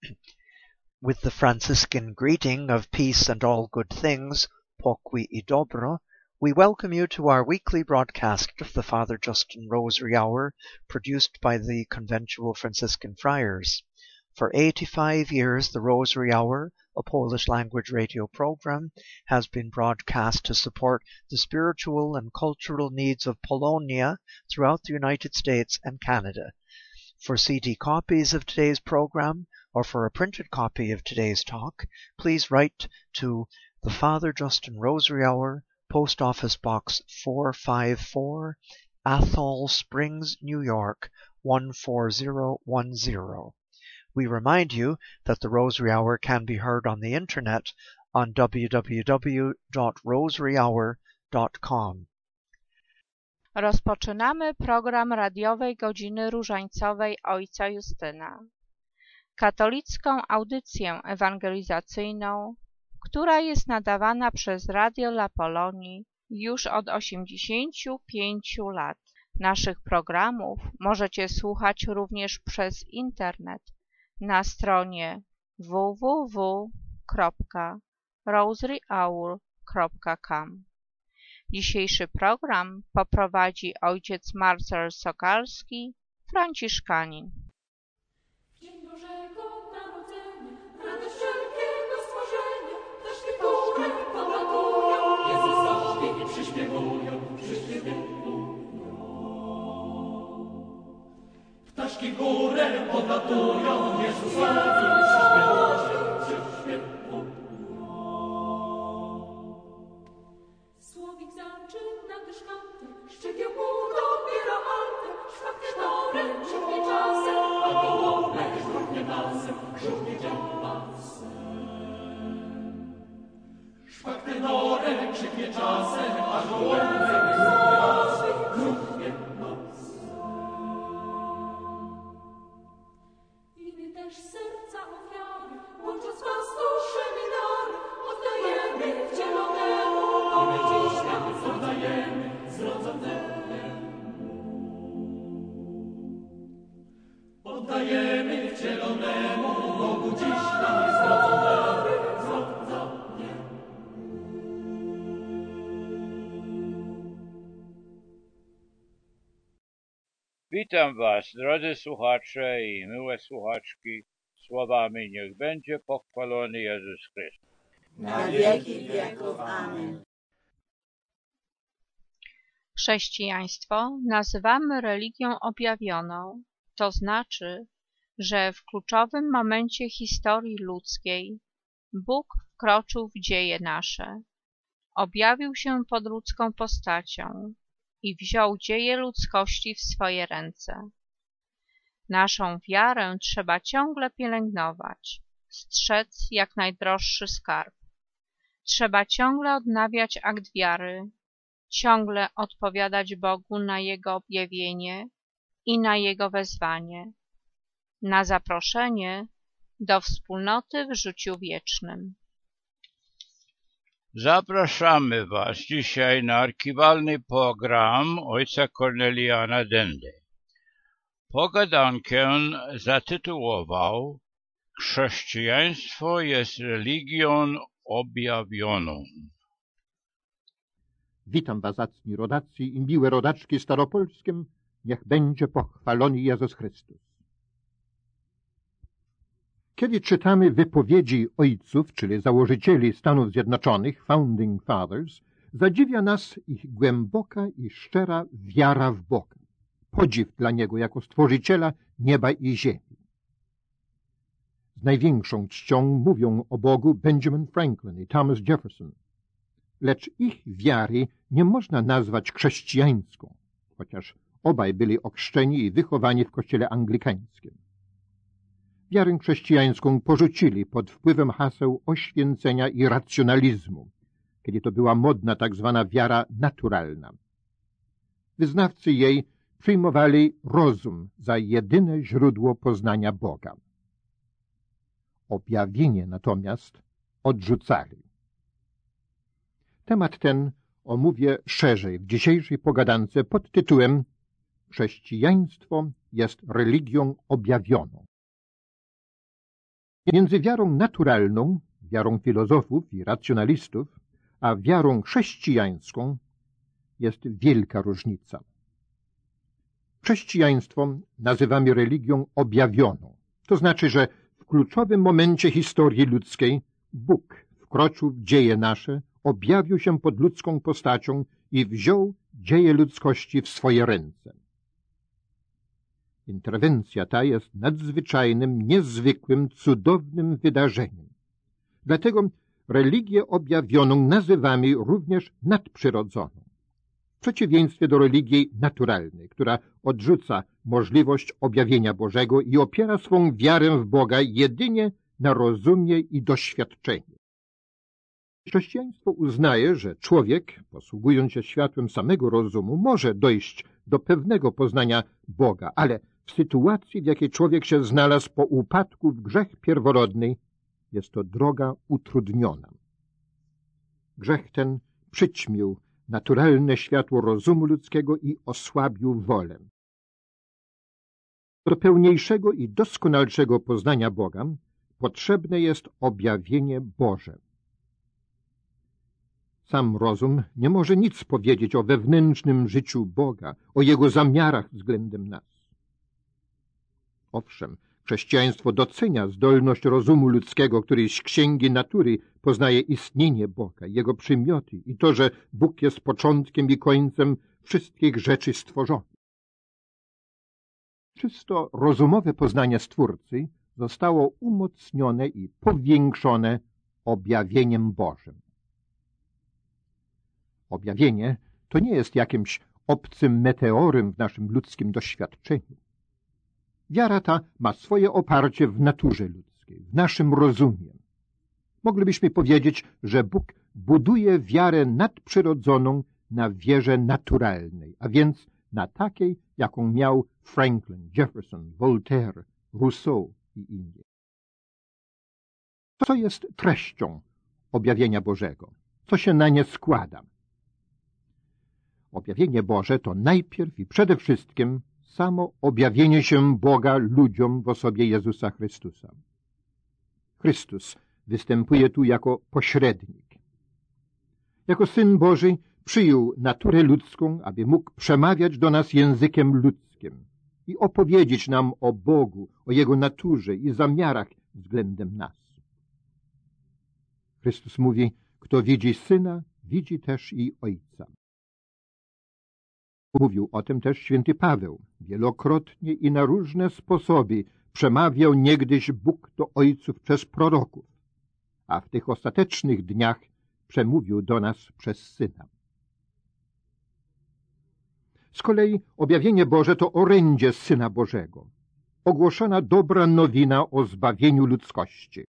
With the Franciscan greeting of peace and all good things, pokój i dobro, we welcome you to our weekly broadcast of the Father Justin Rosary Hour, produced by the Conventual Franciscan Friars. For 85 years, the Rosary Hour, a Polish-language radio program, has been broadcast to support the spiritual and cultural needs of Polonia throughout the United States and Canada. For CD copies of today's program, or for a printed copy of today's talk, please write to the Father Justin Rosary Hour, Post Office Box 454, Athol Springs, New York 14010. We remind you that the Rosary Hour can be heard on the internet on www.rosaryhour.com. Rozpoczynamy program radiowej godziny różańcowej Ojca Justyna. Katolicką audycję ewangelizacyjną, która jest nadawana przez Radio La Polonii już od 85 lat. Naszych programów możecie słuchać również przez internet na stronie www.rosaryhour.com. Dzisiejszy program poprowadzi ojciec Marcel Sokalski, franciszkanin. Dzień Bożego Narodzenia, radość wszelkiego stworzenia, ptaszki górę podlatują, Jezusowi przyśpiewują, Ptaszki górę podlatują, Jezusowi przyśpiewują. Słowik zaczyna dyszkantę, szczegieł mu dobiera altę, szwachty norem, żółknie czasem, a gołąbek żółknie basem, żółknie basem. Szwachty norem, krzyknie czasem, a gołąbek żółknie basem, żółknie basem. I też serca ofiary, łącząc was duszę i dary, oddajemy wcielonemu, i my dziś nam oddajemy zrodzonemu. Oddajemy wcielonemu, Bogu dziś nam zrodzonemu. Witam Was, drodzy słuchacze i miłe słuchaczki, słowami niech będzie pochwalony Jezus Chrystus. Na wieki wieków. Amen. Chrześcijaństwo nazywamy religią objawioną, to znaczy, że w kluczowym momencie historii ludzkiej Bóg wkroczył w dzieje nasze, objawił się pod ludzką postacią i wziął dzieje ludzkości w swoje ręce. Naszą wiarę trzeba ciągle pielęgnować, strzec jak najdroższy skarb. Trzeba ciągle odnawiać akt wiary, ciągle odpowiadać Bogu na Jego objawienie i na Jego wezwanie, na zaproszenie do wspólnoty w życiu wiecznym. Zapraszamy Was dzisiaj na archiwalny program ojca Korneliana Dendy. Pogadankę zatytułował Chrześcijaństwo jest religią objawioną. Witam was, zacni rodacy i miłe rodaczki staropolskim, niech będzie pochwalony Jezus Chrystus. Kiedy czytamy wypowiedzi ojców, czyli założycieli Stanów Zjednoczonych, Founding Fathers, zadziwia nas ich głęboka i szczera wiara w Boga, podziw dla Niego jako Stworzyciela nieba i ziemi. Z największą czcią mówią o Bogu Benjamin Franklin i Thomas Jefferson, lecz ich wiary nie można nazwać chrześcijańską, chociaż obaj byli ochrzczeni i wychowani w kościele anglikańskim. Wiarę chrześcijańską porzucili pod wpływem haseł oświęcenia i racjonalizmu, kiedy to była modna tak zwana wiara naturalna. Wyznawcy jej przyjmowali rozum za jedyne źródło poznania Boga. Objawienie natomiast odrzucali. Temat ten omówię szerzej w dzisiejszej pogadance pod tytułem Chrześcijaństwo jest religią objawioną. Między wiarą naturalną, wiarą filozofów i racjonalistów, a wiarą chrześcijańską jest wielka różnica. Chrześcijaństwo nazywamy religią objawioną. To znaczy, że w kluczowym momencie historii ludzkiej Bóg wkroczył w dzieje nasze, objawił się pod ludzką postacią i wziął dzieje ludzkości w swoje ręce. Interwencja ta jest nadzwyczajnym, niezwykłym, cudownym wydarzeniem. Dlatego religię objawioną nazywamy również nadprzyrodzoną. W przeciwieństwie do religii naturalnej, która odrzuca możliwość objawienia Bożego i opiera swą wiarę w Boga jedynie na rozumie i doświadczeniu. Chrześcijaństwo uznaje, że człowiek, posługując się światłem samego rozumu, może dojść do pewnego poznania Boga, ale w sytuacji, w jakiej człowiek się znalazł po upadku w grzech pierworodny, jest to droga utrudniona. Grzech ten przyćmił naturalne światło rozumu ludzkiego i osłabił wolę. Do pełniejszego i doskonalszego poznania Boga potrzebne jest objawienie Boże. Sam rozum nie może nic powiedzieć o wewnętrznym życiu Boga, o Jego zamiarach względem nas. Owszem, chrześcijaństwo docenia zdolność rozumu ludzkiego, który z księgi natury poznaje istnienie Boga, Jego przymioty i to, że Bóg jest początkiem i końcem wszystkich rzeczy stworzonych. Czysto rozumowe poznanie Stwórcy zostało umocnione i powiększone objawieniem Bożym. Objawienie to nie jest jakimś obcym meteorem w naszym ludzkim doświadczeniu. Wiara ta ma swoje oparcie w naturze ludzkiej, w naszym rozumie. Moglibyśmy powiedzieć, że Bóg buduje wiarę nadprzyrodzoną na wierze naturalnej, a więc na takiej, jaką miał Franklin, Jefferson, Voltaire, Rousseau i inni. Co jest treścią objawienia Bożego? Co się na nie składa? Objawienie Boże to najpierw i przede wszystkim samo objawienie się Boga ludziom w osobie Jezusa Chrystusa. Chrystus występuje tu jako pośrednik. Jako Syn Boży przyjął naturę ludzką, aby mógł przemawiać do nas językiem ludzkim i opowiedzieć nam o Bogu, o Jego naturze i zamiarach względem nas. Chrystus mówi, kto widzi Syna, widzi też i Ojca. Mówił o tym też święty Paweł. Wielokrotnie i na różne sposoby przemawiał niegdyś Bóg do ojców przez proroków, a w tych ostatecznych dniach przemówił do nas przez Syna. Z kolei objawienie Boże to orędzie Syna Bożego, ogłoszona dobra nowina o zbawieniu ludzkości.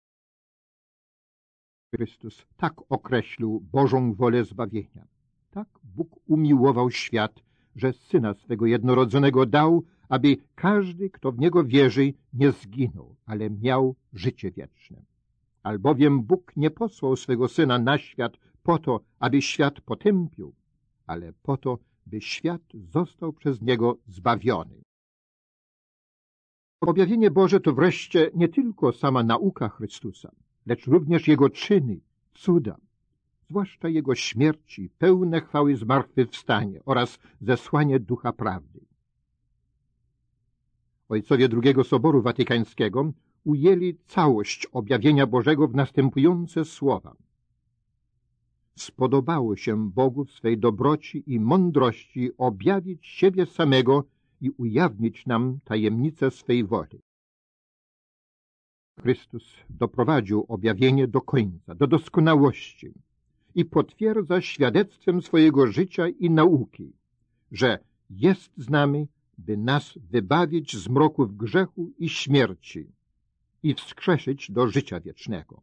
Chrystus tak określił Bożą wolę zbawienia. Tak Bóg umiłował świat, że Syna swego jednorodzonego dał, aby każdy, kto w Niego wierzy, nie zginął, ale miał życie wieczne. Albowiem Bóg nie posłał swego Syna na świat po to, aby świat potępił, ale po to, by świat został przez Niego zbawiony. Objawienie Boże to wreszcie nie tylko sama nauka Chrystusa, lecz również Jego czyny, cuda, zwłaszcza Jego śmierci, pełne chwały zmartwychwstanie oraz zesłanie Ducha Prawdy. Ojcowie II Soboru Watykańskiego ujęli całość objawienia Bożego w następujące słowa. Spodobało się Bogu w swej dobroci i mądrości objawić siebie samego i ujawnić nam tajemnicę swej woli. Chrystus doprowadził objawienie do końca, do doskonałości i potwierdza świadectwem swojego życia i nauki, że jest z nami, by nas wybawić z mroków grzechu i śmierci i wskrzeszyć do życia wiecznego.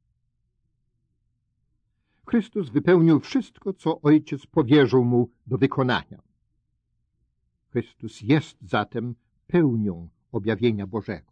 Chrystus wypełnił wszystko, co Ojciec powierzył Mu do wykonania. Chrystus jest zatem pełnią objawienia Bożego.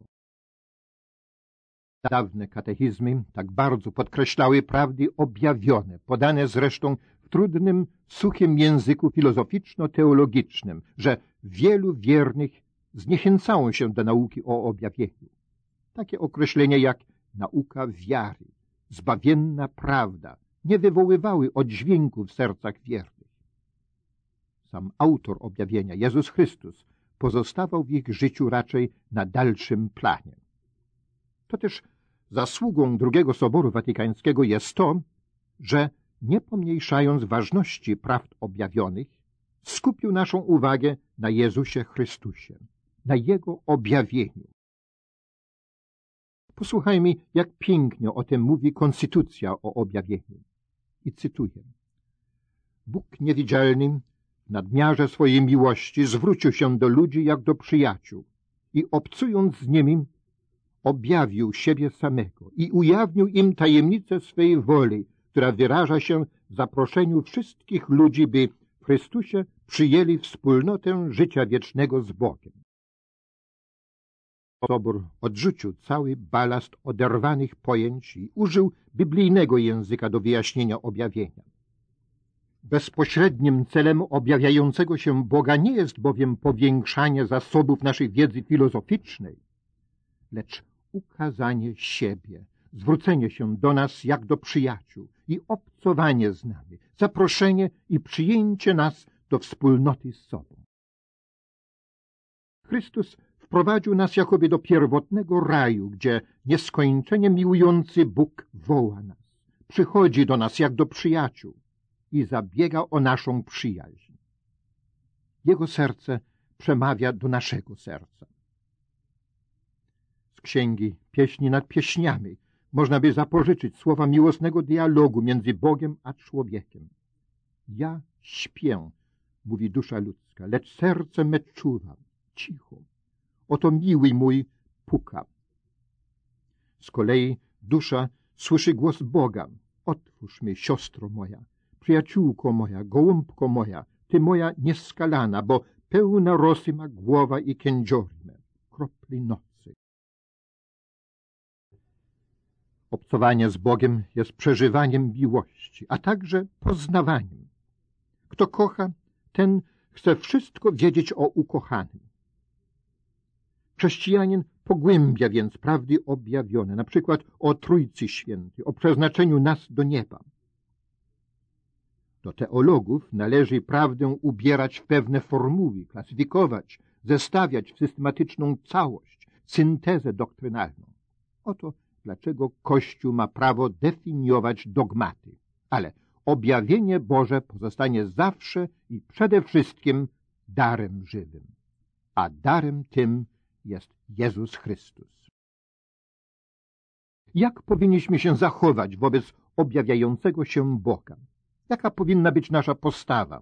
Dawne katechizmy tak bardzo podkreślały prawdy objawione, podane zresztą w trudnym, suchym języku filozoficzno-teologicznym, że wielu wiernych zniechęcało się do nauki o objawieniu. Takie określenia jak nauka wiary, zbawienna prawda nie wywoływały oddźwięku w sercach wiernych. Sam autor objawienia, Jezus Chrystus, pozostawał w ich życiu raczej na dalszym planie. To też zasługą II Soboru Watykańskiego jest to, że nie pomniejszając ważności prawd objawionych, skupił naszą uwagę na Jezusie Chrystusie, na Jego objawieniu. Posłuchajmy, jak pięknie o tym mówi Konstytucja o objawieniu. I cytuję. Bóg niewidzialny w nadmiarze swojej miłości zwrócił się do ludzi jak do przyjaciół i obcując z nimi objawił siebie samego i ujawnił im tajemnicę swej woli, która wyraża się w zaproszeniu wszystkich ludzi, by w Chrystusie przyjęli wspólnotę życia wiecznego z Bogiem. Sobór odrzucił cały balast oderwanych pojęć i użył biblijnego języka do wyjaśnienia objawienia. Bezpośrednim celem objawiającego się Boga nie jest bowiem powiększanie zasobów naszej wiedzy filozoficznej, lecz ukazanie siebie, zwrócenie się do nas jak do przyjaciół i obcowanie z nami, zaproszenie i przyjęcie nas do wspólnoty z sobą. Chrystus wprowadził nas jakoby do pierwotnego raju, gdzie nieskończenie miłujący Bóg woła nas, przychodzi do nas jak do przyjaciół i zabiega o naszą przyjaźń. Jego serce przemawia do naszego serca. Z księgi Pieśni nad pieśniami można by zapożyczyć słowa miłosnego dialogu między Bogiem a człowiekiem. Ja śpię, mówi dusza ludzka, lecz serce me czuwa, cicho. Oto miły mój puka. Z kolei dusza słyszy głos Boga. Otwórz mi, siostro moja, przyjaciółko moja, gołąbko moja, ty moja nieskalana, bo pełna rosy ma głowa i kędziory me, kropli nocy. Obcowanie z Bogiem jest przeżywaniem miłości, a także poznawaniem. Kto kocha, ten chce wszystko wiedzieć o ukochanym. Chrześcijanin pogłębia więc prawdy objawione, na przykład o Trójcy Świętej, o przeznaczeniu nas do nieba. Do teologów należy prawdę ubierać w pewne formuły, klasyfikować, zestawiać w systematyczną całość, syntezę doktrynalną. Oto dlaczego Kościół ma prawo definiować dogmaty, ale objawienie Boże pozostanie zawsze i przede wszystkim darem żywym, a darem tym jest Jezus Chrystus. Jak powinniśmy się zachować wobec objawiającego się Boga? Jaka powinna być nasza postawa?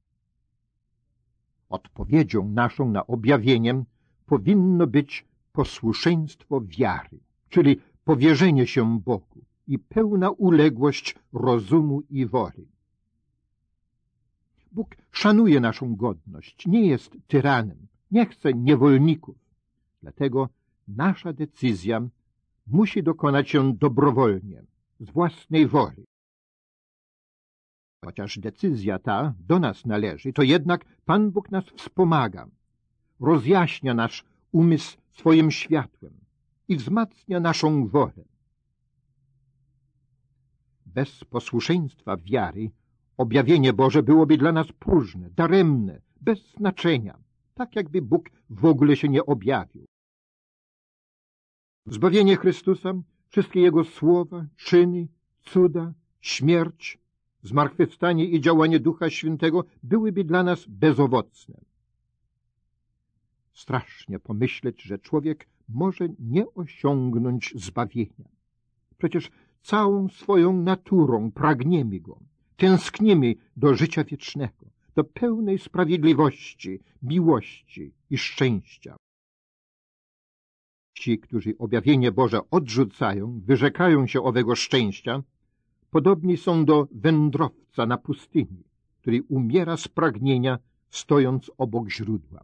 Odpowiedzią naszą na objawienie powinno być posłuszeństwo wiary, czyli powierzenie się Bogu i pełna uległość rozumu i woli. Bóg szanuje naszą godność, nie jest tyranem, nie chce niewolników. Dlatego nasza decyzja musi dokonać się dobrowolnie, z własnej woli. Chociaż decyzja ta do nas należy, to jednak Pan Bóg nas wspomaga, rozjaśnia nasz umysł swoim światłem i wzmacnia naszą wolę. Bez posłuszeństwa wiary objawienie Boże byłoby dla nas próżne, daremne, bez znaczenia, tak jakby Bóg w ogóle się nie objawił. Zbawienie Chrystusa, wszystkie Jego słowa, czyny, cuda, śmierć, zmartwychwstanie i działanie Ducha Świętego byłyby dla nas bezowocne. Strasznie pomyśleć, że człowiek może nie osiągnąć zbawienia. Przecież całą swoją naturą pragniemy Go, tęsknimy do życia wiecznego, do pełnej sprawiedliwości, miłości i szczęścia. Ci, którzy objawienie Boże odrzucają, wyrzekają się owego szczęścia, podobni są do wędrowca na pustyni, który umiera z pragnienia, stojąc obok źródła.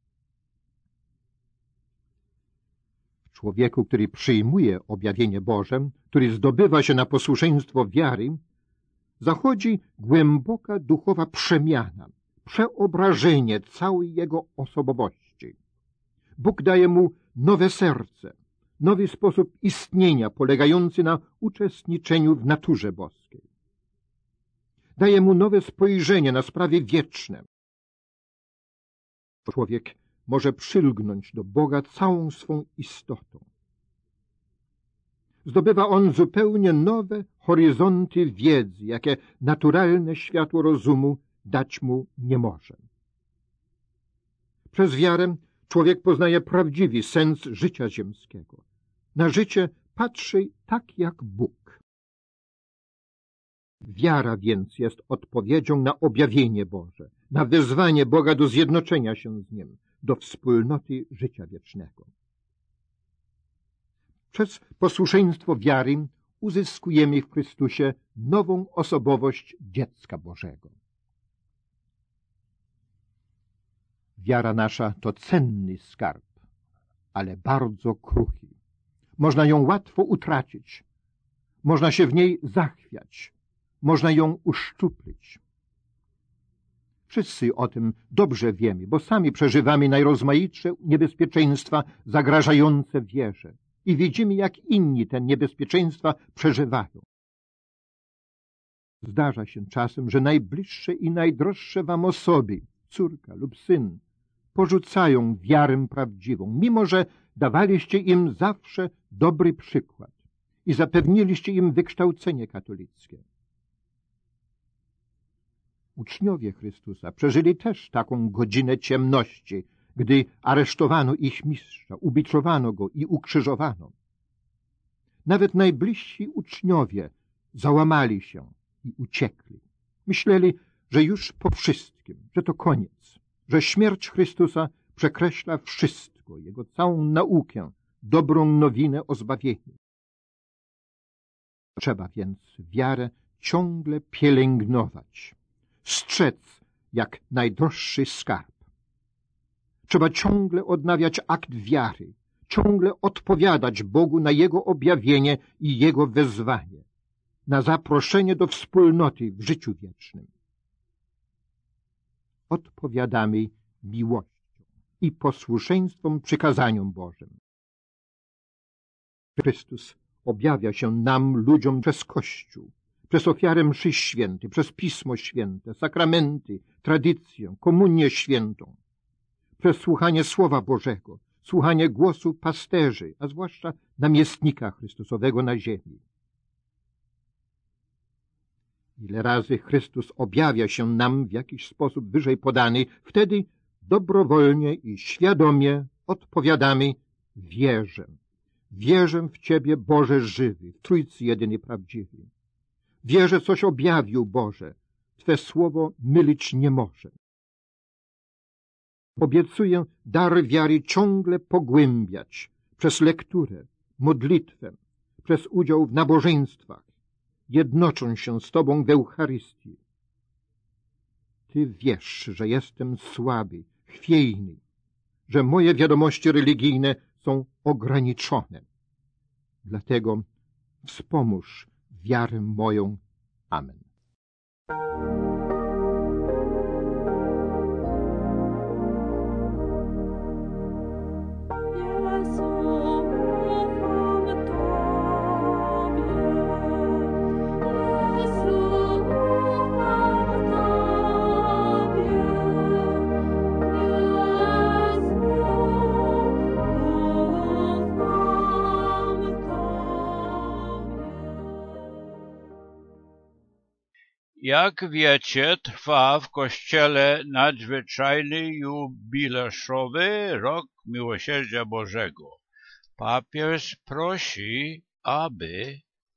W człowieku, który przyjmuje objawienie Boże, który zdobywa się na posłuszeństwo wiary, zachodzi głęboka duchowa przemiana, przeobrażenie całej jego osobowości. Bóg daje mu nowe serce, nowy sposób istnienia polegający na uczestniczeniu w naturze boskiej. Daje mu nowe spojrzenie na sprawy wieczne. Człowiek może przylgnąć do Boga całą swą istotą. Zdobywa on zupełnie nowe horyzonty wiedzy, jakie naturalne światło rozumu dać mu nie może. Przez wiarę człowiek poznaje prawdziwy sens życia ziemskiego. Na życie patrzy tak jak Bóg. Wiara więc jest odpowiedzią na objawienie Boże, na wezwanie Boga do zjednoczenia się z Nim, do wspólnoty życia wiecznego. Przez posłuszeństwo wiary uzyskujemy w Chrystusie nową osobowość dziecka Bożego. Wiara nasza to cenny skarb, ale bardzo kruchy. Można ją łatwo utracić. Można się w niej zachwiać. Można ją uszczuplić. Wszyscy o tym dobrze wiemy, bo sami przeżywamy najrozmaitsze niebezpieczeństwa zagrażające wierze i widzimy, jak inni te niebezpieczeństwa przeżywają. Zdarza się czasem, że najbliższe i najdroższe wam osoby, córka lub syn, porzucają wiarę prawdziwą, mimo że dawaliście im zawsze dobry przykład i zapewniliście im wykształcenie katolickie. Uczniowie Chrystusa przeżyli też taką godzinę ciemności, gdy aresztowano ich mistrza, ubiczowano go i ukrzyżowano. Nawet najbliżsi uczniowie załamali się i uciekli. Myśleli, że już po wszystkim, że to koniec, że śmierć Chrystusa przekreśla wszystko, Jego całą naukę, dobrą nowinę o zbawieniu. Trzeba więc wiarę ciągle pielęgnować, strzec jak najdroższy skarb. Trzeba ciągle odnawiać akt wiary, ciągle odpowiadać Bogu na Jego objawienie i Jego wezwanie, na zaproszenie do wspólnoty w życiu wiecznym. Odpowiadamy miłością i posłuszeństwem przykazaniom Bożym. Chrystus objawia się nam, ludziom, przez Kościół, przez ofiarę mszy świętej, przez Pismo Święte, sakramenty, tradycję, komunię świętą, przez słuchanie Słowa Bożego, słuchanie głosu pasterzy, a zwłaszcza namiestnika Chrystusowego na ziemi. Ile razy Chrystus objawia się nam w jakiś sposób wyżej podany, wtedy dobrowolnie i świadomie odpowiadamy: wierzę. Wierzę w Ciebie, Boże żywy, w Trójcy jedyny prawdziwy. Wierzę, coś objawił Boże. Twe słowo mylić nie może. Obiecuję dar wiary ciągle pogłębiać przez lekturę, modlitwę, przez udział w nabożeństwach, jednocząc się z Tobą w Eucharystii. Ty wiesz, że jestem słaby, chwiejny, że moje wiadomości religijne są ograniczone. Dlatego wspomóż wiarę moją. Amen. Jak wiecie, trwa w Kościele nadzwyczajny jubileuszowy rok Miłosierdzia Bożego. Papież prosi, aby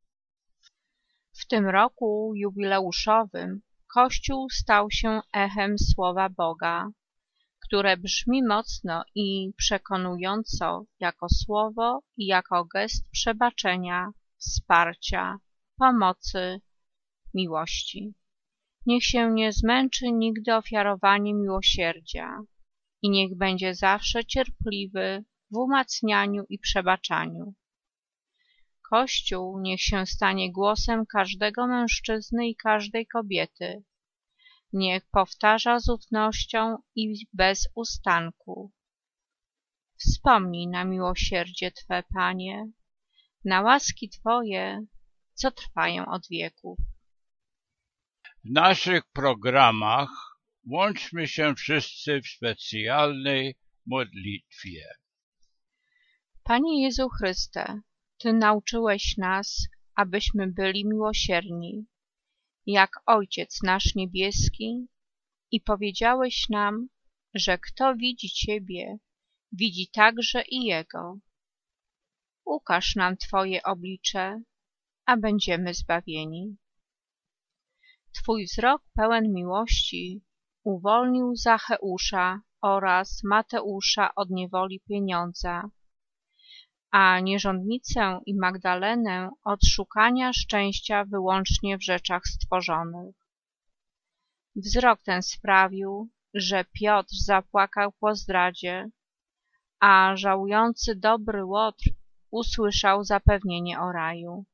w tym roku jubileuszowym Kościół stał się echem Słowa Boga, które brzmi mocno i przekonująco jako słowo i jako gest przebaczenia, wsparcia, pomocy, miłości. Niech się nie zmęczy nigdy ofiarowaniem miłosierdzia i niech będzie zawsze cierpliwy w umacnianiu i przebaczaniu. Kościół niech się stanie głosem każdego mężczyzny i każdej kobiety. Niech powtarza z ufnością i bez ustanku: Wspomnij na miłosierdzie Twe, Panie, na łaski Twoje, co trwają od wieków. W naszych programach łączmy się wszyscy w specjalnej modlitwie. Panie Jezu Chryste, Ty nauczyłeś nas, abyśmy byli miłosierni, jak Ojciec nasz niebieski, i powiedziałeś nam, że kto widzi Ciebie, widzi także i Jego. Ukaż nam Twoje oblicze, a będziemy zbawieni. Twój wzrok pełen miłości uwolnił Zacheusza oraz Mateusza od niewoli pieniądza, a nierządnicę i Magdalenę od szukania szczęścia wyłącznie w rzeczach stworzonych. Wzrok ten sprawił, że Piotr zapłakał po zdradzie, a żałujący dobry Łotr usłyszał zapewnienie o raju.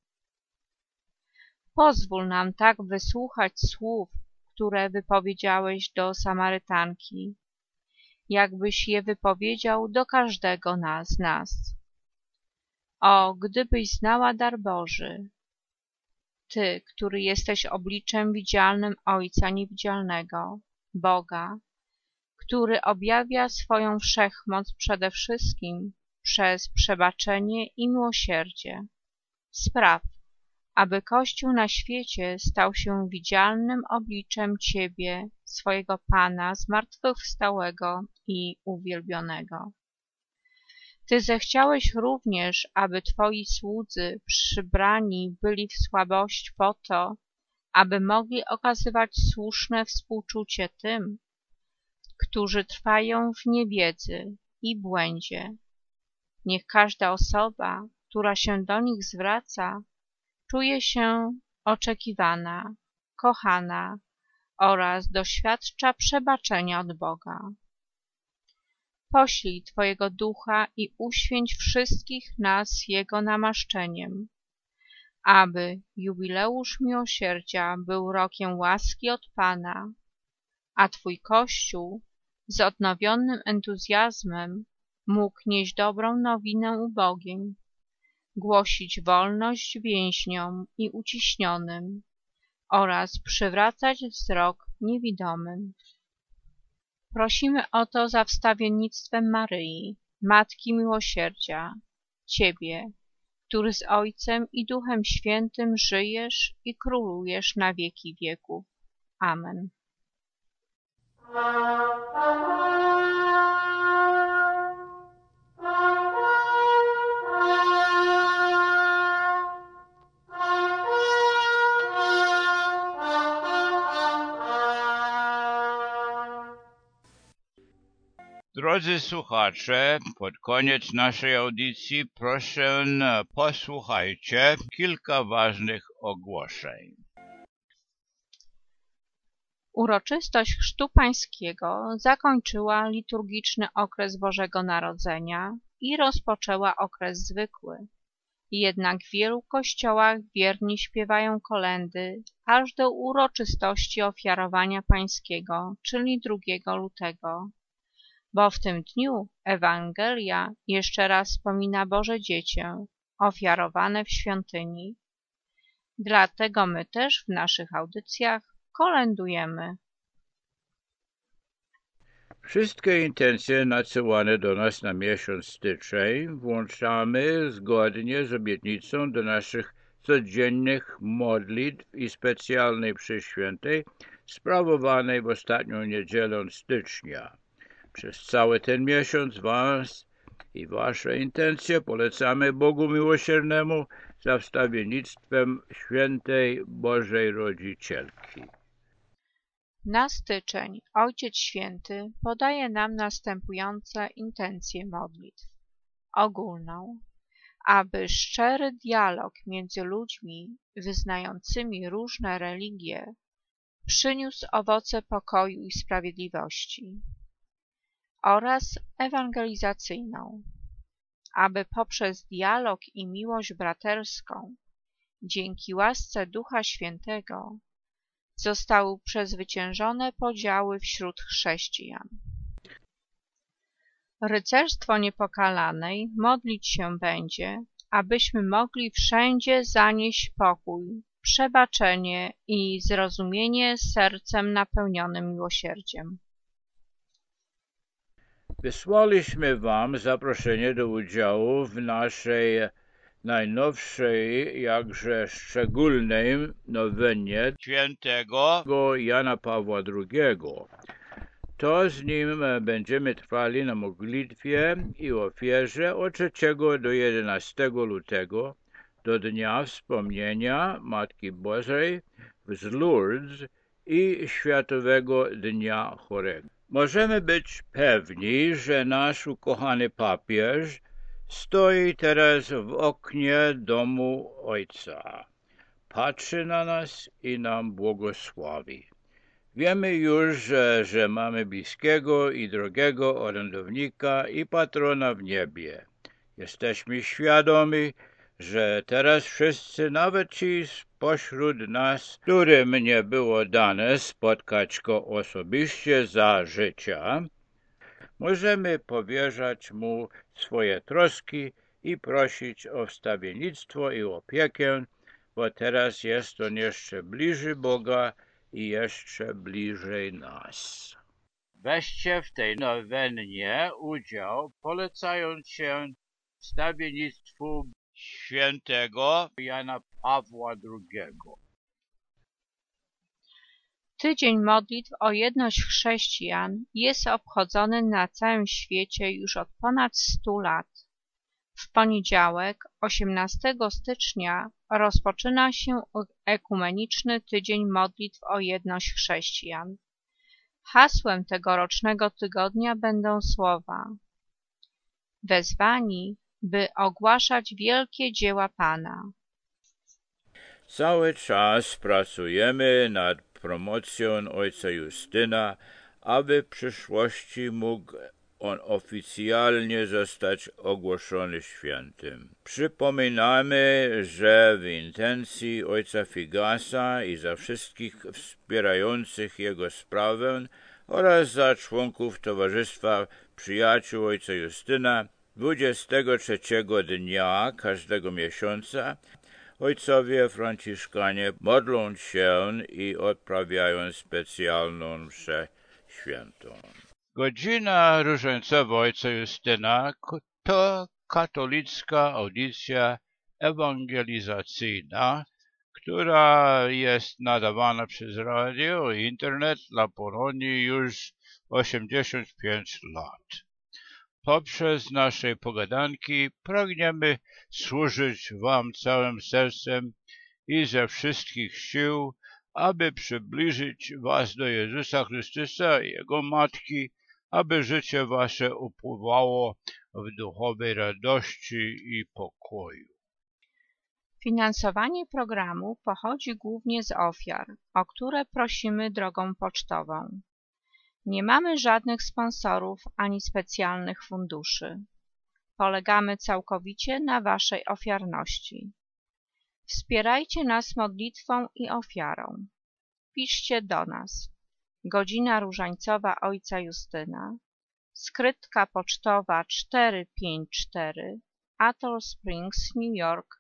Pozwól nam tak wysłuchać słów, które wypowiedziałeś do Samarytanki, jakbyś je wypowiedział do każdego z nas. O, gdybyś znała dar Boży, Ty, który jesteś obliczem widzialnym Ojca Niewidzialnego, Boga, który objawia swoją wszechmoc przede wszystkim przez przebaczenie i miłosierdzie. Spraw, aby Kościół na świecie stał się widzialnym obliczem Ciebie, swojego Pana zmartwychwstałego i uwielbionego. Ty zechciałeś również, aby Twoi słudzy przybrani byli w słabość po to, aby mogli okazywać słuszne współczucie tym, którzy trwają w niewiedzy i błędzie. Niech każda osoba, która się do nich zwraca, czuje się oczekiwana, kochana oraz doświadcza przebaczenia od Boga. Poślij Twojego Ducha i uświęć wszystkich nas Jego namaszczeniem, aby jubileusz miłosierdzia był rokiem łaski od Pana, a Twój Kościół z odnowionym entuzjazmem mógł nieść dobrą nowinę ubogim, głosić wolność więźniom i uciśnionym oraz przywracać wzrok niewidomym. Prosimy o to za wstawiennictwem Maryi, Matki Miłosierdzia, Ciebie, który z Ojcem i Duchem Świętym żyjesz i królujesz na wieki wieków. Amen. Drodzy słuchacze, pod koniec naszej audycji proszę posłuchajcie kilka ważnych ogłoszeń. Uroczystość Chrztu Pańskiego zakończyła liturgiczny okres Bożego Narodzenia i rozpoczęła okres zwykły. Jednak w wielu kościołach wierni śpiewają kolędy aż do uroczystości Ofiarowania Pańskiego, czyli 2 lutego. Bo w tym dniu Ewangelia jeszcze raz wspomina Boże Dziecię, ofiarowane w świątyni. Dlatego my też w naszych audycjach kolędujemy. Wszystkie intencje nadsyłane do nas na miesiąc styczeń włączamy zgodnie z obietnicą do naszych codziennych modlitw i specjalnej mszy świętej sprawowanej w ostatnią niedzielę stycznia. Przez cały ten miesiąc Was i Wasze intencje polecamy Bogu Miłosiernemu za wstawiennictwem Świętej Bożej Rodzicielki. Na styczeń Ojciec Święty podaje nam następujące intencje modlitw. Ogólną, aby szczery dialog między ludźmi wyznającymi różne religie przyniósł owoce pokoju i sprawiedliwości, oraz ewangelizacyjną, aby poprzez dialog i miłość braterską, dzięki łasce Ducha Świętego, zostały przezwyciężone podziały wśród chrześcijan. Rycerstwo Niepokalanej modlić się będzie, abyśmy mogli wszędzie zanieść pokój, przebaczenie i zrozumienie sercem napełnionym miłosierdziem. Wysłaliśmy wam zaproszenie do udziału w naszej najnowszej, jakże szczególnej nowenie świętego Jana Pawła II. To z nim będziemy trwali na modlitwie i ofierze od 3 do 11 lutego, do Dnia Wspomnienia Matki Bożej z Lourdes i Światowego Dnia Chorego. Możemy być pewni, że nasz ukochany papież stoi teraz w oknie domu Ojca. Patrzy na nas i nam błogosławi. Wiemy już, że mamy bliskiego i drogiego orędownika i patrona w niebie. Jesteśmy świadomi, że teraz wszyscy, nawet ci spośród nas, którym nie było dane spotkać go osobiście za życia, możemy powierzać mu swoje troski i prosić o wstawiennictwo i opiekę, bo teraz jest on jeszcze bliżej Boga i jeszcze bliżej nas. Weźcie w tej nowennie udział, polecając się wstawiennictwu świętego Jana Pawła II. Tydzień modlitw o jedność chrześcijan jest obchodzony na całym świecie już od ponad 100 lat. W poniedziałek, 18 stycznia, rozpoczyna się ekumeniczny tydzień modlitw o jedność chrześcijan. Hasłem tegorocznego tygodnia będą słowa: wezwani, by ogłaszać wielkie dzieła Pana. Cały czas pracujemy nad promocją ojca Justyna, aby w przyszłości mógł on oficjalnie zostać ogłoszony świętym. Przypominamy, że w intencji ojca Figasa i za wszystkich wspierających jego sprawę oraz za członków Towarzystwa Przyjaciół ojca Justyna 23 dnia każdego miesiąca ojcowie franciszkanie modlą się i odprawiają specjalną mszę świętą. Godzina różańcowa ojca Justyna to katolicka audycja ewangelizacyjna, która jest nadawana przez radio i internet dla Polonii już 85 lat. Poprzez nasze pogadanki pragniemy służyć wam całym sercem i ze wszystkich sił, aby przybliżyć was do Jezusa Chrystusa i Jego Matki, aby życie wasze upływało w duchowej radości i pokoju. Finansowanie programu pochodzi głównie z ofiar, o które prosimy drogą pocztową. Nie mamy żadnych sponsorów ani specjalnych funduszy. Polegamy całkowicie na waszej ofiarności. Wspierajcie nas modlitwą i ofiarą. Piszcie do nas. Godzina różańcowa ojca Justyna, skrytka pocztowa 454, Atoll Springs, New York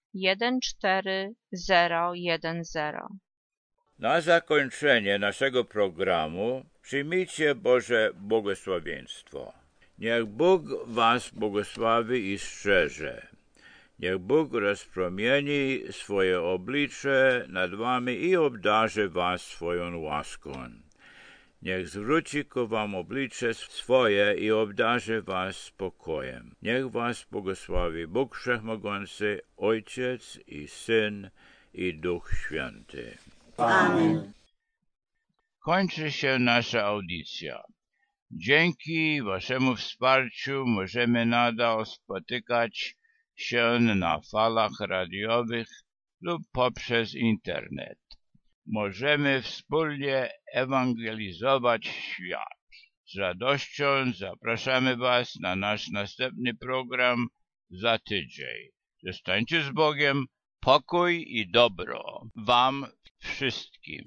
14010. Na zakończenie naszego programu przyjmijcie Boże błogosławieństwo. Niech Bóg was błogosławi i strzeże. Niech Bóg rozpromieni swoje oblicze nad wami i obdarzy was swoją łaską. Niech zwróci ku wam oblicze swoje i obdarzy was spokojem. Niech was błogosławi Bóg Wszechmogący, Ojciec i Syn i Duch Święty. Amen. Kończy się nasza audycja. Dzięki waszemu wsparciu możemy nadal spotykać się na falach radiowych lub poprzez internet. Możemy wspólnie ewangelizować świat. Z radością zapraszamy was na nasz następny program za tydzień. Zostańcie z Bogiem, pokój i dobro wam wszystkim.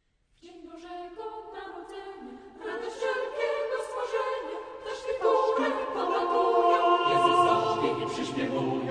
Dzień Bożego Narodzenia, radość wszelkiego stworzenia, też świętore nie mój.